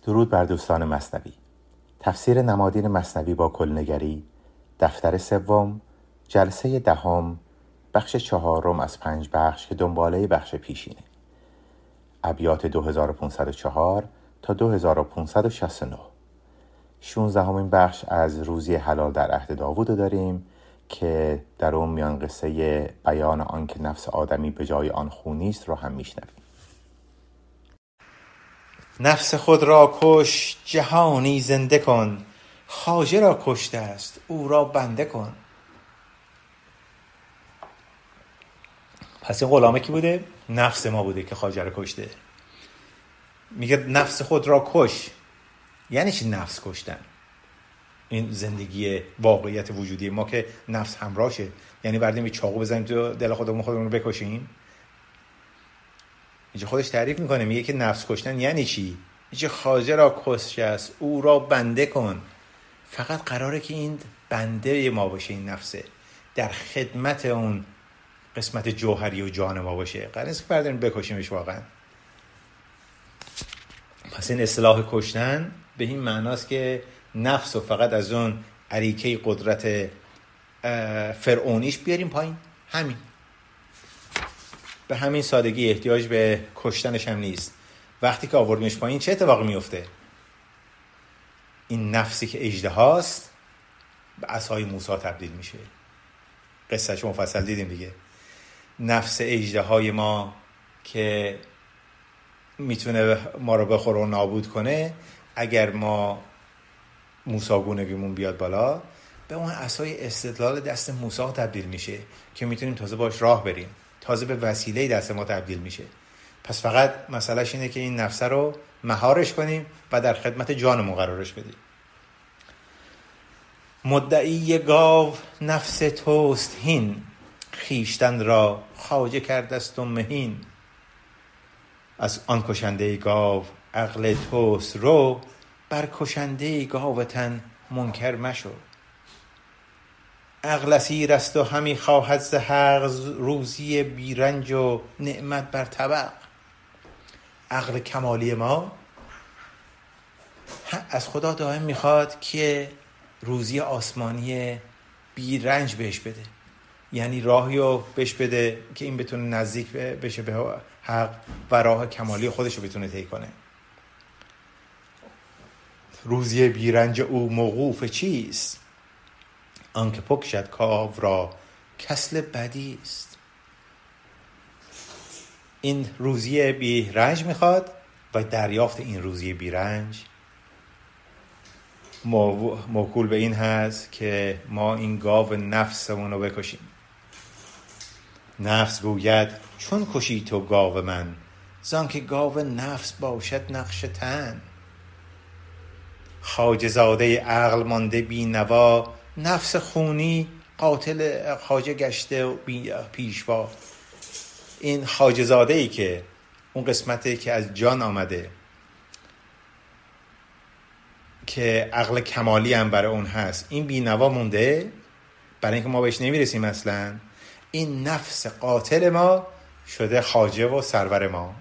درود بر دوستان مثنوی. تفسیر نمادین مثنوی با کلنگری، دفتر سوم، جلسه دهم، بخش 4 از 5 بخش که دنباله بخش پیشینه. ابیات 2504 تا 2569. 16مین بخش از روزی حلال در عهد داوود داریم که در اون میان قصه بیان آن که نفس آدمی به جای آن خونی است رو هم میشنویم. نفس خود را کش جهانی زنده کن، خواجه را کشته است او را بنده کن. پس این غلامه کی بوده؟ نفس ما بوده که خواجه را کشته. میگه نفس خود را کش. یعنی چی نفس کشتن؟ این زندگی واقعیت وجودی ما که نفس همراهشه. یعنی بردیم یه چاقو بزنیم تو دل خودمون رو بکشیم. اینجا خودش تعریف میکنه، میگه که نفس کشتن یعنی چی؟ اینجا خواجه را کشته است او را بنده کن. فقط قراره که این بنده ما باشه، این نفسه در خدمت اون قسمت جوهری و جان ما باشه. قراره نیست که برداریم بکشیمش واقعا. پس این اصطلاح کشتن به این معناست که نفس رو فقط از اون اریکه قدرت فرعونیش بیاریم پایین. همین، به همین سادگی. احتیاج به کشتنش هم نیست. وقتی که آوردیمش پایین چه اتفاقی میفته؟ این نفسی که اژدهاست به عصای موسی تبدیل میشه. قصه‌شو مفصل دیدیم دیگه. نفس اژدهای ما که میتونه ما رو بخوره و نابود کنه، اگر ما موسی‌گونگیمون بیاد بالا، به اون عصای استدلال دست موسی تبدیل میشه که میتونیم تازه باش راه بریم. تازه به وسیله دست ما تبدیل میشه. پس فقط مسئلهش اینه که این نفس رو مهارش کنیم و در خدمت جانمون قرارش بدیم. مدعی گاو نفس توست هین، خیشتن را خواجه کردست و مهین. از آن کشنده گاو عقل توست رو، بر کشنده گاوتن منکر مشو. عقل اسیر است و همی خواهد ز حق، روزی بیرنج و نعمت بر طبق. عقل کمالی ما از خدا دائم میخواد که روزی آسمانی بیرنج بهش بده. یعنی راهی رو بهش بده که این بتونه نزدیک بشه به حق و راه کمالی خودش رو بتونه طی کنه. روزی بیرنج او موقوف چیست؟ آنکه پکشد کاو را کسل بدی است. این روزی بیرنج میخواد و دریافت این روزی بیرنج موکول به این هست که ما این گاو نفسمون رو بکشیم. نفس گوید چون کشی تو گاو من، زانکه گاو نفس باشد نقش تن. خواجه زاده عقل مانده بی نوا، نفس خونی قاتل خواجه گشته و پیشوا. این خواجه زاده ای که اون قسمتی که از جان آمده که عقل کمالی هم برای اون هست، این بی نوا مونده برای اینکه ما بهش نمیرسیم اصلا. این نفس قاتل ما شده خواجه و سرور ما.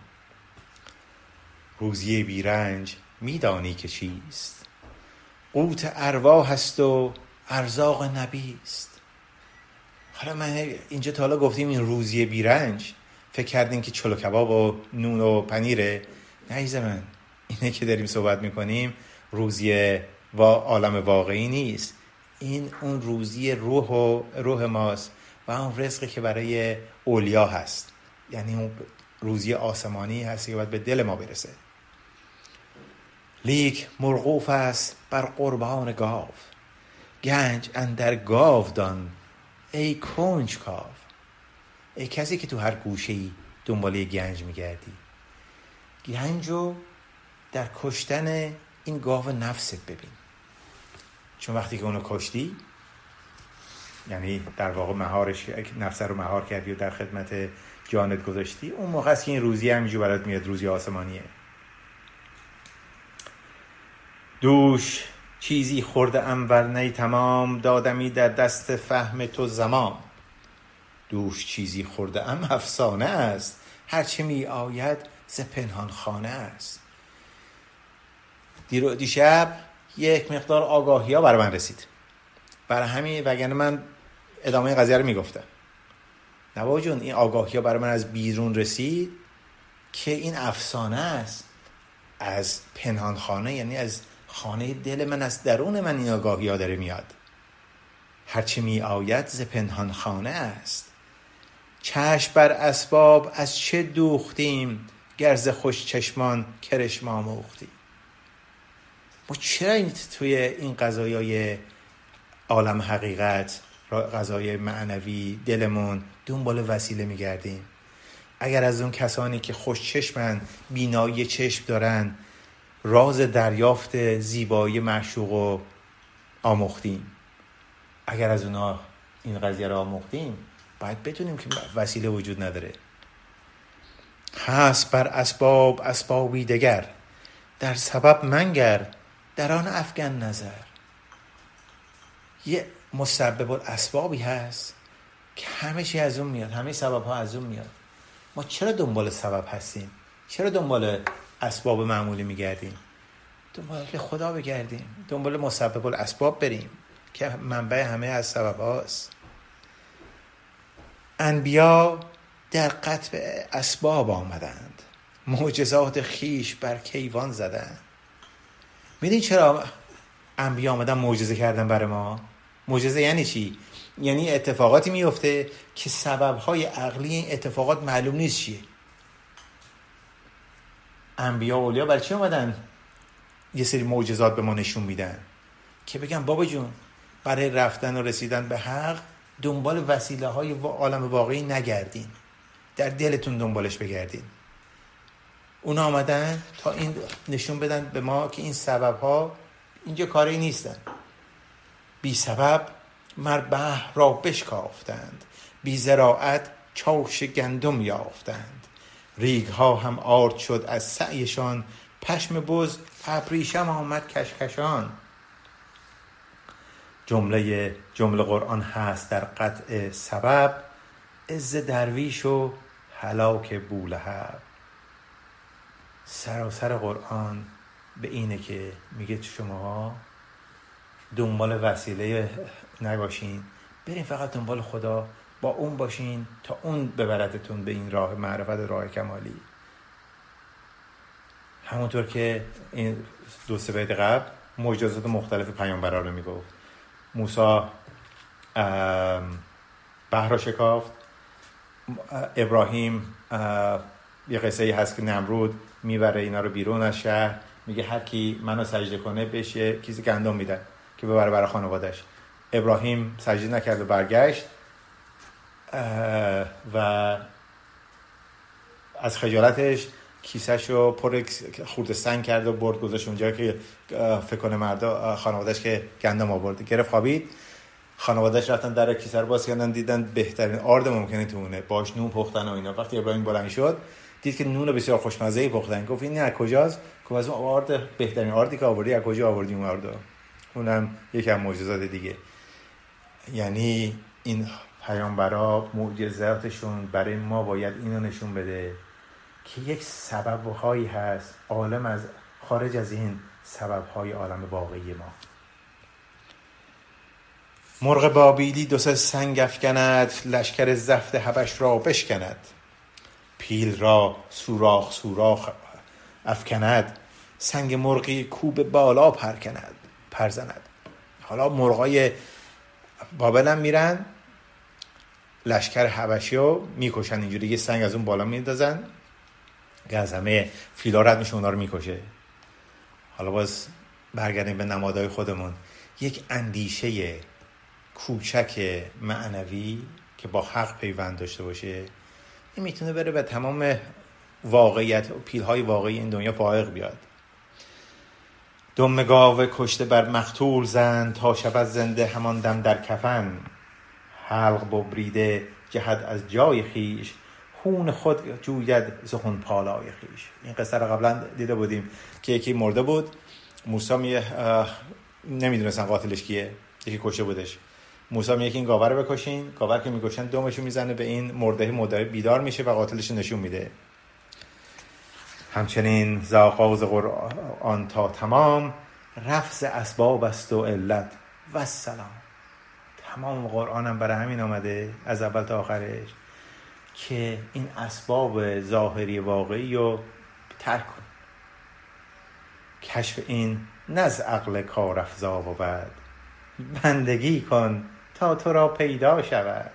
روزی بیرنج میدانی که چیست؟ قوت ارواح هست و ارزاق نبیست. حالا من اینجا تا حالا گفتیم این روزی بیرنج، فکر کردین که چلو کباب و نون و پنیره. نه من، اینه که داریم صحبت میکنیم روزی و عالم واقعی نیست. این اون روزی روح ماست و اون رزقی که برای اولیا هست. یعنی اون روزی آسمانی هست که باید به دل ما برسه. لیک مرغوف است بر قربان گاو، گنج اندر گاو دان ای کنج کاو. ای کسی که تو هر گوشه‌ای دنباله گنج میگردی، گنجو در کشتن این گاو نفست ببین. چون وقتی که اونو کشتی، یعنی در واقع مهارش، نفس رو مهار کردی و در خدمت جانت گذاشتی، اون موقع است که این روزی همینجور برات میاد، روزی آسمانیه. دوش چیزی خورده ام ورنه تمام، دادمی در دست فهم تو زمام. دوش چیزی خورده ام افسانه است، هرچه می آید ز پنهان خانه است. دیشب یک مقدار آگاهی ها برای من رسید، برای همین وگرنه من ادامه قضیه رو میگفتم. نوا جون، این آگاهی ها برای من از بیرون رسید که این افسانه است از پنهان خانه، یعنی از خانه دل من، از درون من این آگاهی ها داره میاد. هرچی می آید ز پنهان خانه است. چشم بر اسباب از چه دوختیم، گرز خوش چشمان کرشما موختیم. ما چرا توی این قضایای عالم حقیقت، قضایای معنوی، دلمون دنبال وسیله میگردیم؟ اگر از اون کسانی که خوش چشمن، بینایی چشم دارن، راز دریافت زیبایی معشوق رو آموختیم، اگر از اونا این قضیه رو آموختیم، باید بدونیم که وسیله وجود نداره. هست بر اسباب اسبابی دگر، در سبب منگر در آن افگن نظر. یه مسبب الاسبابی هست که همه چی از اون میاد، همه سبب ها از اون میاد. ما چرا دنبال سبب هستیم؟ چرا دنبال اسباب معمولی میگردیم؟ دنبال خدا بگردیم، دنبال مسبب الاسباب بریم که منبع همه از سبب هاست. انبیا در قطع اسباب آمدند، معجزات خیش بر کیوان زدند. میدین چرا انبیا آمدن معجزه کردن برای ما؟ معجزه یعنی چی؟ یعنی اتفاقاتی میفته که سببهای عقلی این اتفاقات معلوم نیست چیه. انبیا و اولیا برای چی آمدن یه سری معجزات به ما نشون میدن؟ که بگن بابا جون، برای رفتن و رسیدن به حق دنبال وسیله های عالم واقعی نگردین، در دلتون دنبالش بگردین. اونا آمدن تا این نشون بدن به ما که این سبب ها اینجا کاری نیستن. بی سبب مر بحر را بشکافتند، بی زراعت چاوش گندم یافتند. ریگ ها هم آرد شد از سعیشان، پشم بز ابریشم آمد کشکشان. جمله قرآن هست در قطع سبب، عز درویش و هلاک بولهب. سراسر قرآن به اینه که میگه شما دنبال وسیله نباشین، برین فقط دنبال خدا، با اون باشین تا اون ببردتون به این راه معرفت، راه کمالی. همونطور که این 2-3 بیت قبل معجزات مختلف پیامبران رو میگفت. موسی بحر را شکافت، ابراهیم یه قصه‌ای هست که نمرود میبره اینا رو بیرون از شهر، میگه هر کی منو سجده کنه بهش یه کیسه گندم میدن که ببره برای خانواده‌اش. ابراهیم سجده نکرد و برگشت و از خجالتش کیسه‌شو پر خورده سنگ کرد و برد گذاشت اونجا که فکر کنه مردا خانواده‌اش که گندم آورد. گرفت خوابید. خانواده‌اش رفتن در کیسه رو باز کردن، دیدن بهترین آرد ممکنه تو اونه، باش نون پختن و اینا. وقتی ابراهیم بلند شد دید که نون بسیار خوشمزه‌ای پختن. گفت این از کجاست؟ گفت از اون آرد، بهترین آردی که آوردی. از کجا آوردی اون آردو؟ اونم یکی از معجزات دیگه. یعنی این پیامبرا معجزاتشون برای ما باید اینو نشون بده که یک سبب‌هایی هست عالم از خارج از این سبب‌های عالم واقعی ما. مرغ بابیلی 2 سنگ افکند، لشکر زفت حبش را بشکند. پیل را سوراخ افکند، سنگ مرغی کوب بالا پرزند. حالا مرغای بابل هم میرن لشکر حبشی رو میکشن، اینجوری یه سنگ از اون بالا میندازن که از همه فیلا رد میشه، اونا رو میکشه. حالا باز برگردیم به نمادهای خودمون. یک اندیشه کوچک معنوی که با حق پیوند داشته باشه، این میتونه بره به تمام واقعیت و پیلهای واقعی این دنیا فائق بیاد. دم گاو کشته بر مقتول زن، تا شب زنده همان دم در کفن. حلق ببریده جهد از جای خیش، خون خود جوید ز خون پالای خیش. این قصه رو قبلا دیده بودیم که یکی مرده بود، موسی نمیدونستن قاتلش کیه، یکی کشته بودش. موسی میگه این گاوه رو بکشین. گاوه که میکشن دمشو میزنه به این مرده بیدار میشه و قاتلش نشون میده. همچنین ز آغاز قرآن تا تمام، رفض اسباب است و علت و السلام. تمام قرآن هم برای همین آمده از اول تا آخرش که این اسباب ظاهری واقعی رو ترک کن. کشف این نه از عقل کارافزا بود، بندگی کن تا تو را پیدا شود.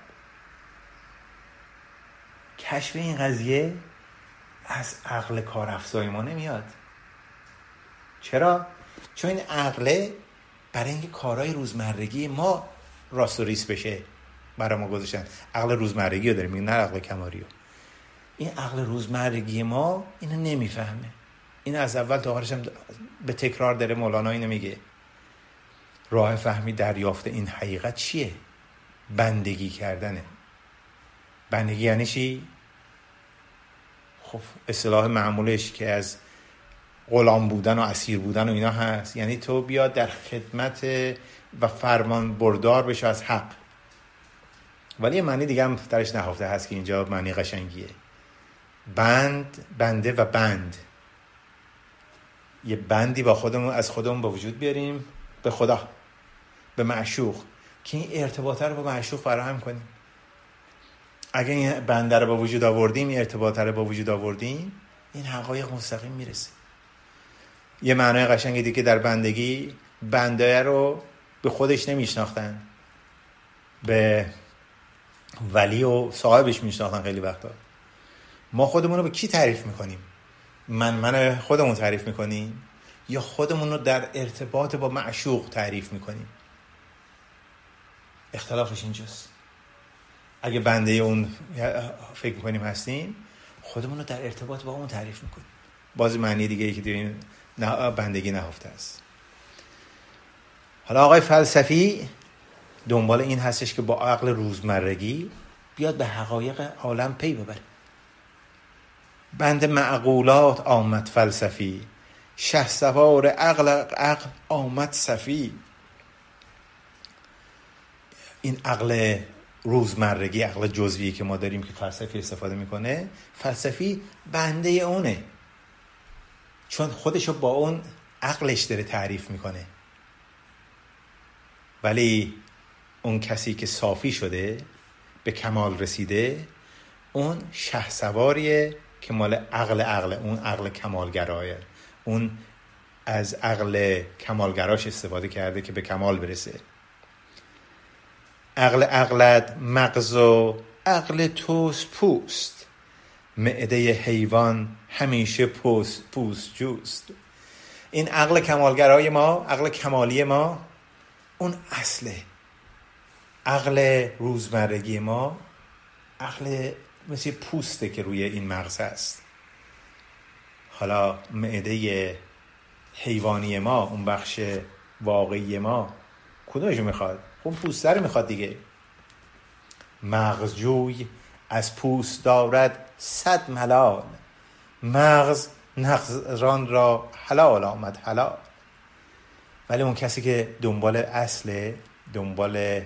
کشف این قضیه از عقل کارافزای ما نمیاد. چرا؟ چون این عقله برای اینکه کارهای روزمرگی ما راست و ریس بشه برای ما گذاشتن. عقل روزمرگی رو داریم، نه عقل کماری رو. این عقل روزمرگی ما اینو نمیفهمه. این از اول تا آخرش هم به تکرار داره مولانا اینو میگه. راه فهمی دریافت این حقیقت چیه؟ بندگی کردنه. بندگی یعنی چی؟ خب اصطلاح معمولش که از غلام بودن و اسیر بودن و اینا هست، یعنی تو بیا در خدمت و فرمان بردار بشه از حق. ولی یه معنی دیگه هم درش نهفته هست که اینجا معنی قشنگیه. بنده و بند. یه بندی با خودمون از خودمون به وجود بیاریم به خدا، به معشوق، که این ارتباطه رو با معشوق فراهم کنیم. اگه این بنده رو با وجود آوردیم، این ارتباطه رو با وجود آوردیم، این حقایق مستقیم میرسه. یه معنای قشنگی دیگه در بندگی، بنده رو به خودش نمیشناختن، به ولی و صاحبش میشناختن. خیلی وقتا ما خودمون رو به کی تعریف میکنیم؟ من خودمون تعریف میکنیم یا خودمون رو در ارتباط با معشوق تعریف میکنیم؟ اختلافش اینجاست. اگه بنده اون فکر میکنیم هستیم، خودمون رو در ارتباط با اون تعریف میکنیم. باز معنی دیگه ای که دیگه بندگی نهفته است. حالا آقای فلسفی دنبال این هستش که با عقل روزمرگی بیاد به حقایق عالم پی ببره. بند معقولات آمد فلسفی، شهسوار عقل آمد صفی. این عقل روزمرگی، عقل جزویی که ما داریم که فلسفی استفاده میکنه، فلسفی بنده اونه، چون خودشو با اون عقلش داره تعریف میکنه. ولی اون کسی که صافی شده، به کمال رسیده، اون شهسواریه که مال عقل، اون عقل کمالگرایه. اون از عقل کمالگراش استفاده کرده که به کمال برسه. عقلت مغز و عقل توست پوست، معده حیوان همیشه پوست جوست. این عقل کمالگرای ما، عقل کمالی ما، اون اصله. عقل روزمرگی ما عقل مثل پوسته که روی این مغز هست. حالا معده حیوانی ما، اون بخش واقعی ما، کدومشو میخواد؟ اون پوسته رو میخواد دیگه. مغزجوی از پوست دارد 100 ملال، مغز نغزران را حلال آمد حلال. ولی اون کسی که دنبال اصله، دنبال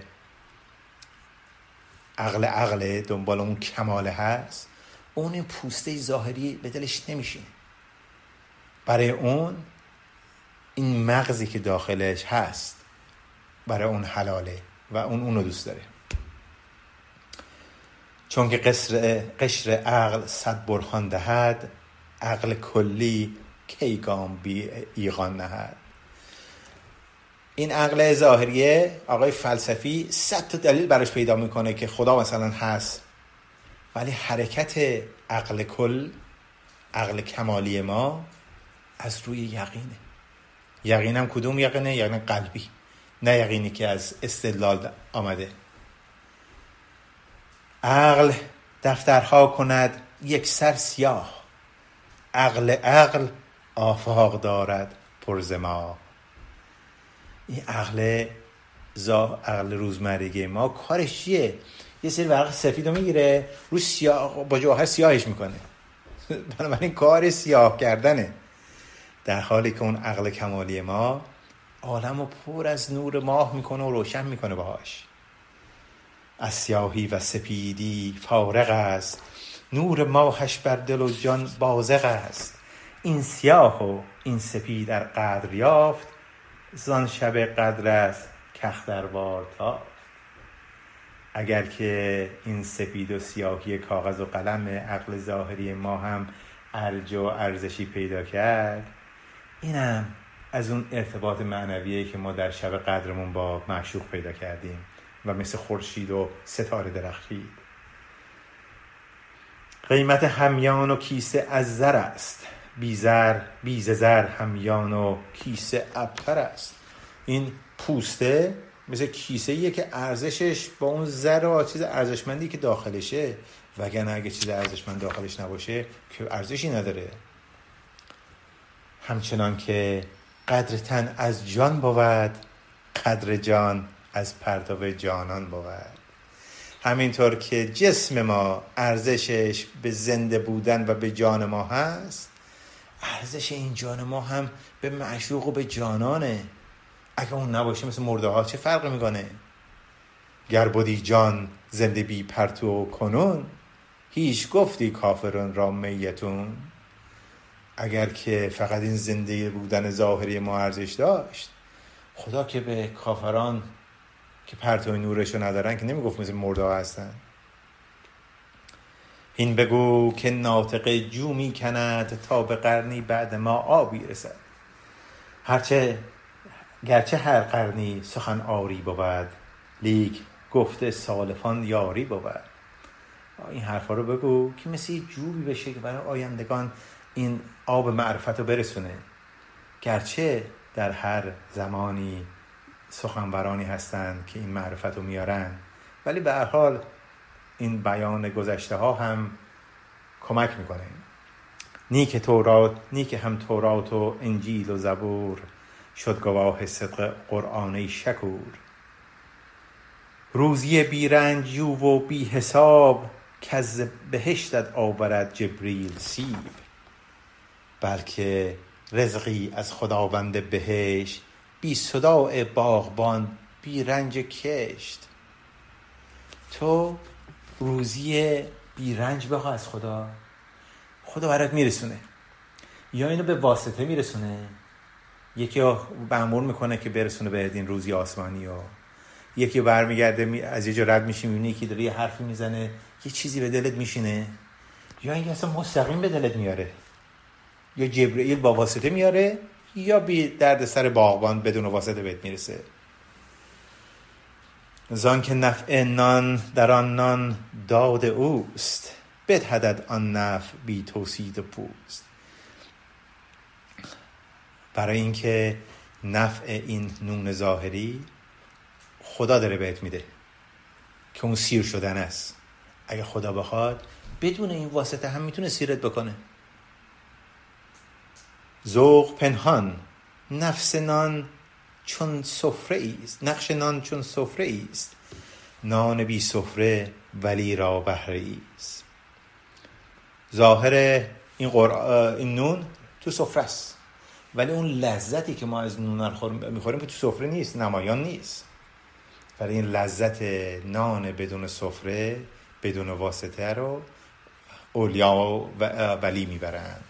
عقل، دنبال اون کماله هست، اون این پوسته ظاهری به دلش نمیشینه. برای اون این مغزی که داخلش هست برای اون حلاله و اونو دوست داره. چون که قشر عقل 100 برهان دهد، عقل کلی کی گام بی ایغان نهد. این عقل ظاهریه آقای فلسفی 100 تا دلیل براش پیدا میکنه که خدا مثلا هست، ولی حرکت عقل کل، عقل کمالی ما از روی یقینه. یقینم کدوم یقینه؟ یقین قلبی، نه یقینی که از استدلال آمده. عقل دفترها کند یک سر سیاه، عقل آفاق دارد پر ز ماه. این عقل روزمرگی ما کارش چیه؟ یه سری ورق سفید رو میگیره رو سیاه، با جوهر سیاهش میکنه. بنابراین کار سیاه کردنه، در حالی که اون عقل کمالی ما عالم رو پر از نور ماه میکنه و روشن میکنه باهاش. از سیاهی و سپیدی فارغ است، نور ماهش بر دل و جان بازغ است. این سیاه و این سپید در قدر یافت، زان شب قدر است کاختروار تافت. اگر که این سپید و سیاهی کاغذ و قلم عقل ظاهری ما هم ارج و ارزشی پیدا کرد، اینم از اون ارتباط معنویه که ما در شب قدرمون با معشوق پیدا کردیم و مثل خورشید و ستاره درخشید. قیمت همیان و کیسه از زر است، بی ز زر همیان و کیسه ابتر است. این پوسته مثل کیسه ایه که ارزشش با اون زر و چیز ارزشمندی که داخلشه، وگرنه اگه چیز ارزشمند داخلش نباشه که ارزشی نداره. همچنان که قدر تن از جان بود، قدر جان از پرتو جانان بود. همینطور که جسم ما ارزشش به زنده بودن و به جان ما هست، ارزش این جان ما هم به معشوق و به جانانه. اگه اون نباشه مثل مرده ها چه فرق میکنه؟ گر بودی جان زنده بی پرتو کنون، هیچ گفتی کافرون را میتون. اگر که فقط این زنده بودن ظاهری ما ارزش داشت، خدا که به کافران که پرتو نورشو ندارن که نمیگفت مثل مرده ها هستن. این بگو که ناطق جو می کند، تا به قرنی بعد ما آبی رسد. گرچه هر قرنی سخن آری بود، لیک گفته سالفان یاری بود. این حرفا رو بگو که مثل جوبی بشه که برای آیندگان این آب معرفت رو برسونه. گرچه در هر زمانی سخنورانی هستند که این معرفت رو میارن، ولی به هر حال این بیان گذشته ها هم کمک میکنه. نیک هم تورات و انجیل و زبور، شد گواه صدق قرآن شکور. روزی بی رنج جو و بی حساب، که از بهشتت آورد جبریل سیب. بلکه رزقی از خداوند بهشت، بی صداع باغبان بی رنج کشت. تو روزی بی رنج بخواه از خدا برات میرسونه، یا اینو به واسطه میرسونه. یکی مأمور میکنه که برسونه بهت این روزی آسمانی، و یکی برمیگرده از یه جا رد میشی میبینی که داره یه حرفی میزنه، یه چیزی به دلت میشینه، یا اینکه اصلا مستقیم به دلت میاره، یا جبرئیل با واسطه میاره، یا بی درد سر باغبان بدون واسطه بهت میرسه. زان که نفع نان در آن نان داد اوست، بدهدد آن نفع بی توصید پوست. برای اینکه نفع این نون ظاهری خدا داره بهت میده که اون سیر شدن است. اگه خدا بخواد بدون این واسطه هم میتونه سیرت بکنه. ذوق پنهان نفس نان چون سفره است، نقش نان چون سفره است، نان بی سفره ولی را بهره است. ظاهر این نون تو سفره است، ولی اون لذتی که ما از نون میخوریم که تو سفره نیست، نمایان نیست. برای این لذت نان بدون سفره، بدون واسطه رو اولیا و ولی میبرن.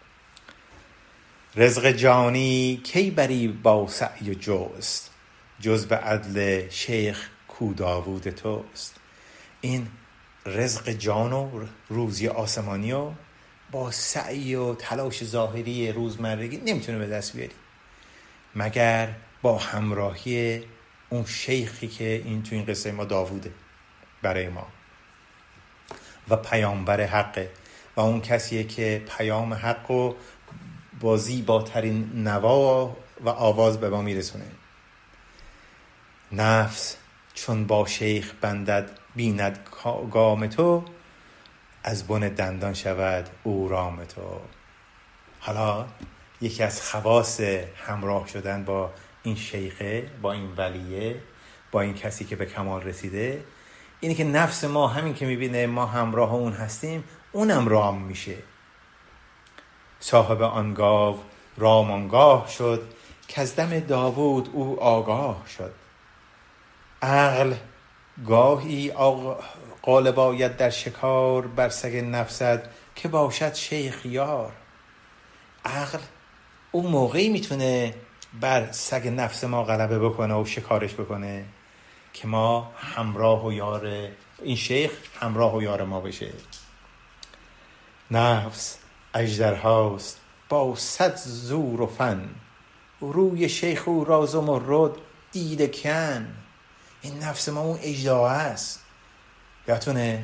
رزق جانی کی بری با سعی و جست، جز به عدل شیخ کو داوود توست. این رزق جان و روزی آسمانی و با سعی و تلاش ظاهری روزمرگی نمیتونه به دست بیاری، مگر با همراهی اون شیخی که این تو این قصه ما داووده برای ما و پیامبر حقه، و اون کسیه که پیام حق و با زیباترین نوا و آواز به ما میرسونه. نفس چون با شیخ بندد بیند گام تو، از بن دندان شود او رام تو. حالا یکی از خواص همراه شدن با این شیخه، با این ولیه، با این کسی که به کمال رسیده، اینه که نفس ما همین که میبینه ما همراه اون هستیم، اونم رام میشه. صاحب آنگاه رام آنگاه شد، که از دم داوود او آگاه شد. عقل گاهی غالب آید در شکار، بر سگ نفسد که باشد شیخ یار. عقل اون موقعی میتونه بر سگ نفس ما غلبه بکنه و شکارش بکنه که ما همراه و یار این شیخ همراه و یار ما بشه. نفس اژدرهاست با 100 زور و فن، روی شیخ او را زمرد دیده کن. این نفس ما اون اژدها است. یادتونه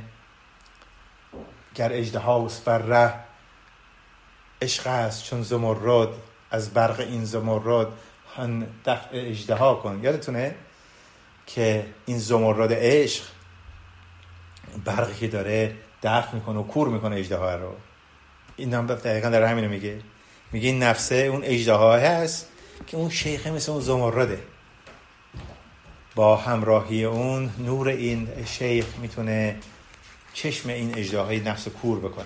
گر اژدهاست بر ره، عشق است چون زمرد، از برق این زمرد هن دفع اژدها کن. یادتونه که این زمرد عشق برقی که داره دفع میکنه و کور میکنه اژدها رو. این هم دقیقا در همینو میگه این نفسه اون اژدها هست که اون شیخه مثل اون زمرده. با همراهی اون نور این شیخ میتونه چشم این اژدهای نفس کور بکنه.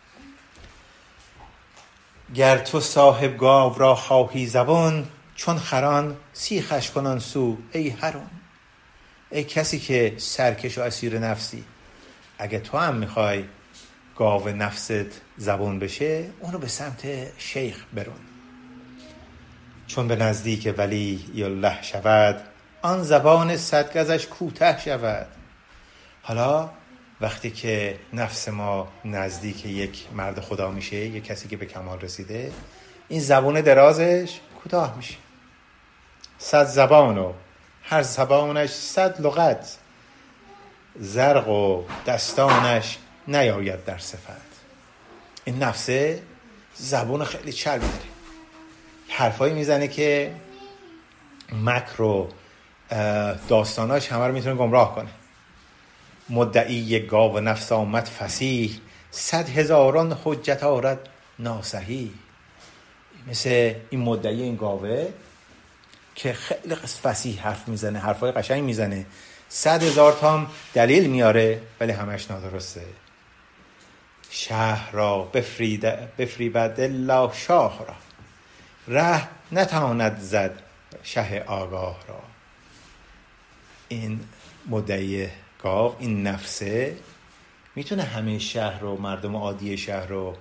گر تو صاحب گاو را خواهی زبان، چون خران سیخش کنان سو ای هرون. ای کسی که سرکش و اسیر نفسی، اگه تو هم میخوای گاو نفست زبون بشه، اونو به سمت شیخ برون. چون به نزدیک ولی الله شود، آن زبان 100 گزش کوته شود. حالا وقتی که نفس ما نزدیک یک مرد خدا میشه، یک کسی که به کمال رسیده، این زبان درازش کوتاه میشه. 100 زبان و هر زبانش 100 لغت، زرق و دستانش نیاید در صفت. این نفسه زبان خیلی چربی داره، حرفایی میزنه که مکر و داستاناش همه رو میتونه گمراه کنه. مدعی گاو نفس آمد فصیح، 100,000 حجت آرد ناصحیح. مثل این مدعی این گاوه که خیلی فصیح حرف میزنه، حرفای قشنگ میزنه، 100,000 تا دلیل میاره ولی همش نادرسته. شهر را بفریبد الله شاه را، ره نتواند زد شه آگاه را. این مدعی گاو، این نفسه، میتونه همه شهر رو، مردم عادی شهر رو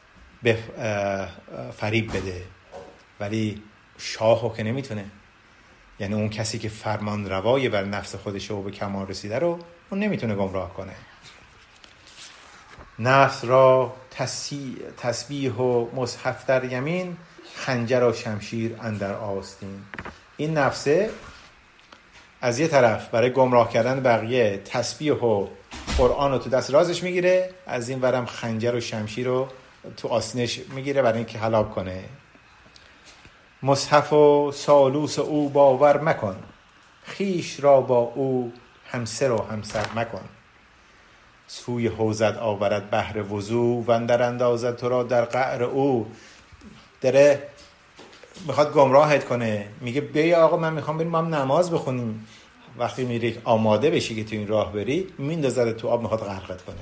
فریب بده، ولی شاهو که نمیتونه. یعنی اون کسی که فرمان روای بر نفس خودشه و به کمال رسیده رو اون نمیتونه گمراه کنه. نفس را تسبیح و مصحف در یمین، خنجر و شمشیر اندر آستین. این نفسه از یه طرف برای گمراه کردن بقیه تسبیح و قرآن رو تو دست رازش میگیره، از این ورم خنجر و شمشیر رو تو آستینش میگیره برای اینکه هلاک کنه. مصحف و سالوس او باور مکن، خیش را با او همسر و همسر مکن. سوی حوزت آورد بحر وضو، و اندر اندازد تو را در قعر او. داره میخواد گمراهت کنه، میگه بیا آقا من میخوام بریم هم نماز بخونیم. وقتی میری آماده بشی که تو این راه بری، میندازد تو آب، میخواد غرقت کنه.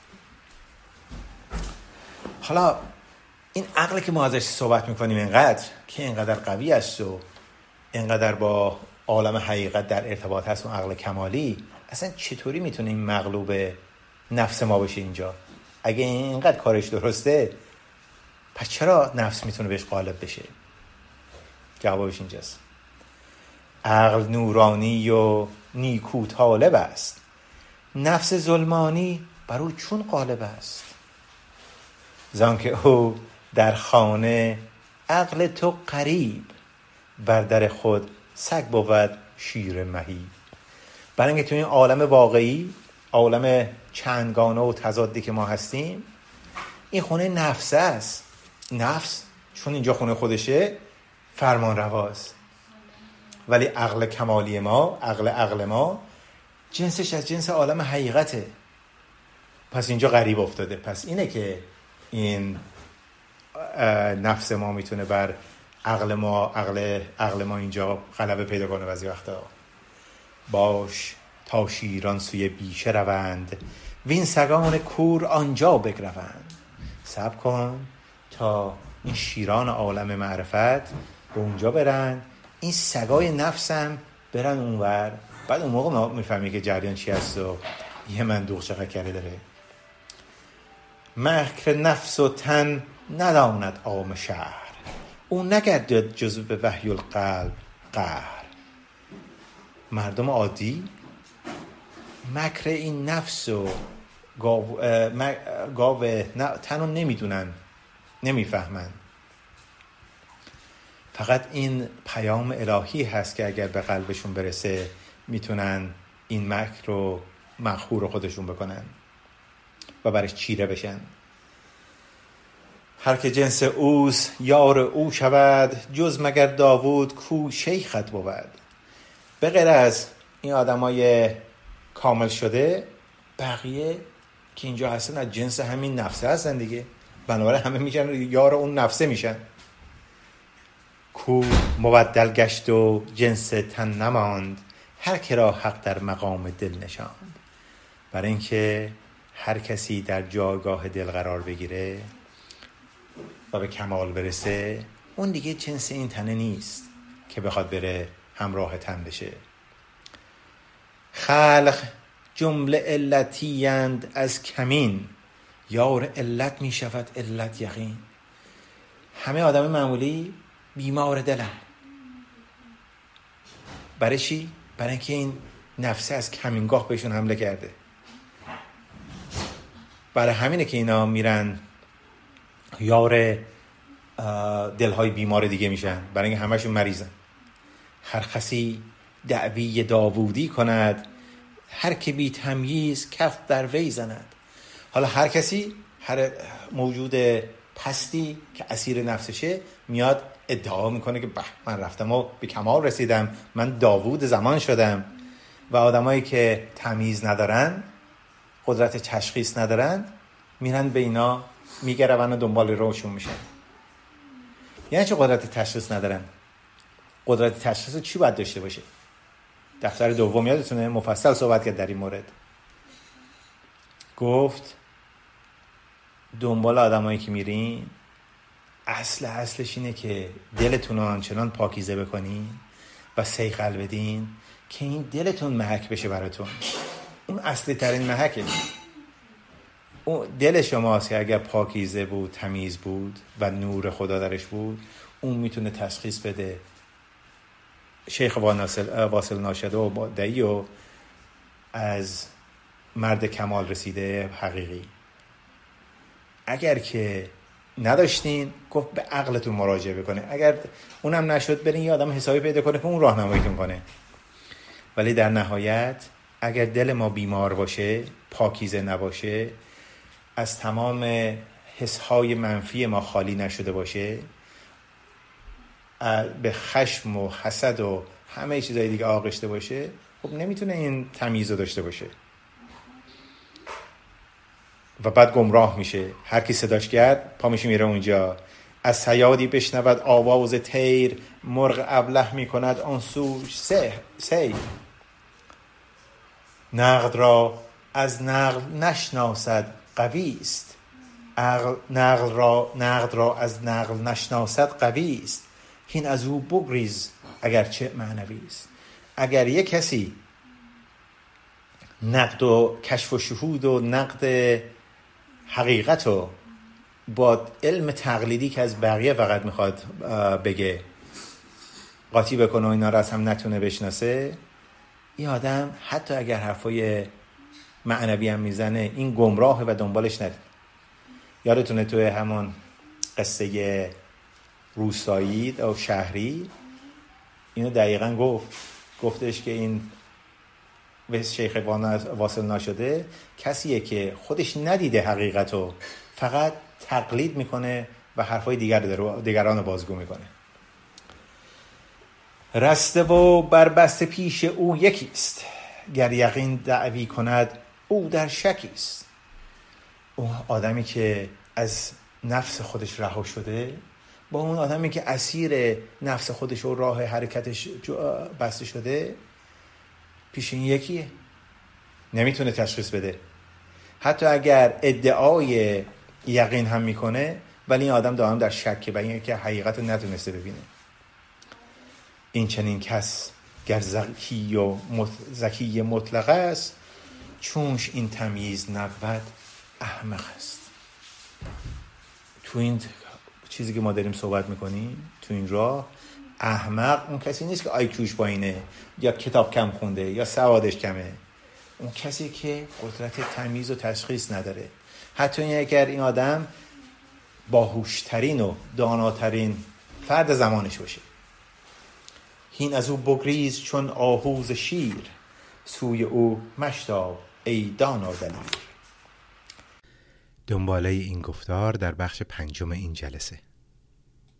حالا این عقل که ما ازش صحبت میکنیم اینقدر که اینقدر قوی است و اینقدر با عالم حقیقت در ارتباط هست، اون عقل کمالی، اصلا چطوری میتونه این مغلوب نفس ما بشه اینجا؟ اگه اینقدر کارش درسته، پس چرا نفس میتونه بهش غالب بشه؟ جوابش اینجاست. عقل نورانی و نیکو طالب است، نفس ظلمانی بر او چون غالب است. زان که او در خانه عقل تو قریب، بر در خود سگ بود شیر مهیب. برای اینکه تو این عالم واقعی، عالم چندگانه و تضادی که ما هستیم، این خونه نفس است. نفس چون اینجا خونه خودشه فرمان رواست، ولی عقل کمالی ما، عقل ما جنسش از جنس عالم حقیقته. پس اینجا غریب افتاده. پس اینه که این نفس ما میتونه بر عقل ما اینجا غلبه پیدا کنه. بعضی وقتا باش تا شیران سوی بیشه روند، وین سگان کور آنجا بگروند. صبر کن تا این شیران عالم معرفت به اونجا برن، این سگای نفسم برن اونور. بعد اون موقع ما میفهمی که جریان چی هست و یه مندوق چقدر کره داره. مکر نفس و تن نداند عام شهر. او نگردد جز به وحی القلب قهر. مردم عادی مکر این نفس و گاو تنو نمیدونن، نمیفهمن. فقط این پیام الهی هست که اگر به قلبشون برسه میتونن این مکر رو مخور خودشون بکنن و برش چیره بشن. هر که جنس اوست یار او شود، جز مگر داوود کو شیخت بود. به غیر از این آدمای کامل شده، بقیه که اینجا هستن از جنس همین نفسه هستن دیگه، بنابراین همه میشن یار اون نفسه میشن. کو مبدل گشت و جنس تن نماند، هر که را حق در مقام دل نشاند. برای اینکه هر کسی در جایگاه دل قرار بگیره و به کمال برسه، اون دیگه جنس این تنه نیست که بخواد بره همراه تن بشه. خلق جمله علتیند از کمین، یار علت می شود علت یقین. همه آدم معمولی بیمار دلن. برای چی؟ برای اینکه این نفسه از کمینگاه بهشون حمله کرده. برای همینه که اینا میرن یار دلهای بیمار دیگه میشن، برای اینکه همشون مریضن. هر کسی دعوی داوودی کند، هر که بی تمییز کف در وی زند. حالا هر کسی، هر موجود پستی که اسیر نفسشه میاد ادعا میکنه که من رفتم و به کمال رسیدم، من داوود زمان شدم. و آدمایی که تمییز ندارن، قدرت تشخیص ندارن، میرن به اینا میگرون و دنبال روشون میشن. یعنی چه قدرت تشخیص ندارن؟ قدرت تشخیص چی باید داشته باشه؟ دفتر دوم یادتونه مفصل صحبت کرد در این مورد. گفت دنبال آدمایی که میرین، اصلش اینه که دلتون رو آنچنان پاکیزه بکنین و صیقل بدین که این دلتون محک بشه براتون. اون اصلی ترین محکه. اون دل شماست که اگر پاکیزه بود، تمیز بود و نور خدا درش بود، اون میتونه تشخیص بده شیخ واصل ناشده و مدعی و از مرد کمال رسیده حقیقی. اگر که نداشتین، گفت به عقلتون مراجعه بکنه. اگر اونم نشد، برین یه آدم حسابی پیدا کنه که اون راهنماییتون کنه. ولی در نهایت اگر دل ما بیمار باشه، پاکیزه نباشه، از تمام حسهای منفی ما خالی نشده باشه، به خشم و حسد و همه چیزای دیگه آغشته باشه، خب نمیتونه این تمیز رو داشته باشه و بعد گمراه میشه. هر کی صداش کرد پا میشه میره اونجا. از صیادی بشنود آواز طیر، مرغ ابله میکند آن سوش سیر. نقد را از نقل نشناسد قوی است، نقد را از نقل نشناسد قوی است. هین از او بگریز اگرچه معنوی است. اگر یک کسی نقد و کشف و شهود و نقد حقیقت رو با علم تقلیدی که از بقیه فقط میخواد بگه قاطی بکنه و اینا را از هم نتونه بشناسه، این آدم حتی اگر حرفای معنوی هم میزنه، این گمراهه و دنبالش نده. یادتونه توی همون قصه روستایی و شهری اینو دقیقا گفتش که این شیخ واصل ناشده کسیه که خودش ندیده حقیقتو، فقط تقلید میکنه و حرفای دیگران بازگو میکنه. رسته و بربسته پیش او یکیست، گر یقین دعوی کند او در شکیست. اون آدمی که از نفس خودش رها شده با اون آدمی که اسیر نفس خودش و راه حرکتش بسته شده پیش این یکیه، نمیتونه تشخیص بده. حتی اگر ادعای یقین هم میکنه، ولی این آدم دائم در شکه و این که حقیقت رو نتونسته ببینه. این چنین کس گر زکی مطلق است، چونش این تمییز نبود احمق است. تو این چیزی که ما داریم صحبت میکنیم، تو این راه، احمق اون کسی نیست که آیکیوش پایینه یا کتاب کم خونده یا سوادش کمه. اون کسی که قدرت تمیز و تشخیص نداره. حتی اگر این آدم باهوشترین و داناترین فرد زمانش باشه. هین از او بگریز چون آهوز شیر، سوی او مشتاق ای دانا دلیر. دنباله این گفتار در بخش 5 این جلسه.